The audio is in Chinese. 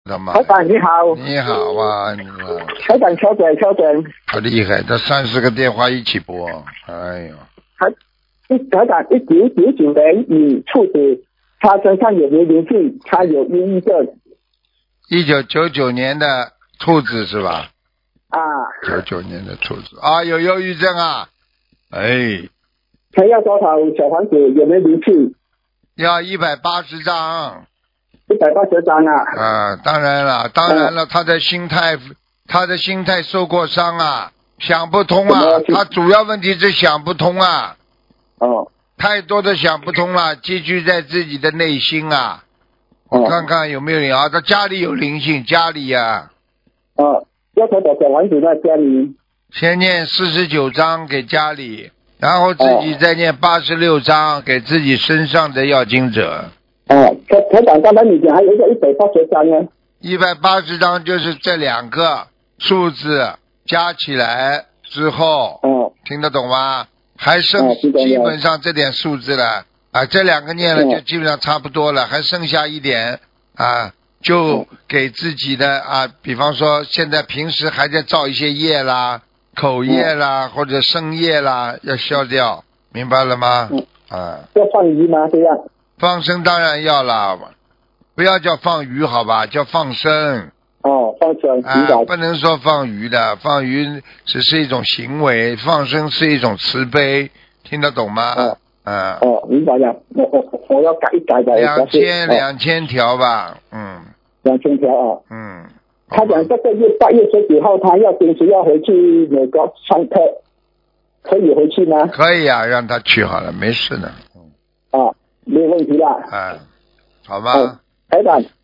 道吗？ 台长你好。 你好啊，你好。 台长稍等。 好厉害，这30个电话一起拨，哎呦。 台长，1999年女兔子，她身上有没有灵性？她有抑郁症。 1999年的兔子是吧啊。 99年的兔子啊，有忧郁症啊。哎。 她要多少小房子？有没有灵性？ 要180张。 180张啊。 啊，当然了，他的心态受过伤啊，想不通啊，他主要问题是想不通啊。 哦。 太多的想不通了，积聚在自己的内心啊。我看看有没有灵啊？他家里有灵性，家里呀。 要多少小房子在家里？ 先念49章给家里，然后自己再念86章给自己身上的要经者。 台长，刚才你讲还有一个180张呢。 180张就是这2个数字加起来之后，听得懂吗？还剩基本上这点数字了啊，这2个念了就基本上差不多了，还剩下一点啊，就给自己的啊，比方说现在平时还在造一些业啦、口业啦或者生业啦，要消掉，明白了吗？ 要放鱼吗？这样放生当然要了，不要叫放鱼好吧，叫放生。 放生不能说放鱼的，放鱼只是一种行为，放生是一种慈悲，听得懂吗？ 明白了，我要改一改的。 2000条吧 ，2000条啊。他讲这个月8月19号，他平时要回去美国上课，可以回去吗？ 可以啊，让他去好了，没事的。 没有问题啦。 好吧。 台长，